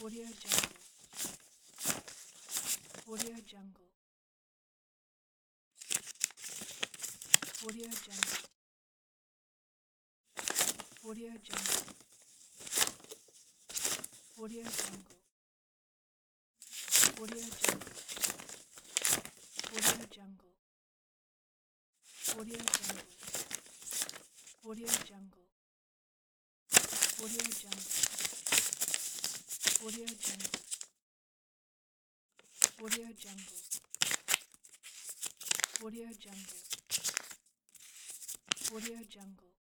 Audio Jungle. Audio Jungle. Audio Jungle. Audio Jungle. Audio Jungle. Audio Jungle. Audio Jungle. Audio Jungle. Audio Jungle. Audio Jungle. Audio Jungle. Audio Jungle. Audio Jungle. Audio Jungle.